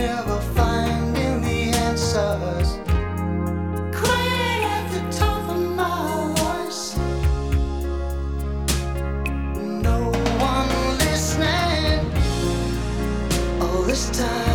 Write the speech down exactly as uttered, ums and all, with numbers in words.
never finding the answers. Crying at the top of my voice. No one listening all this time.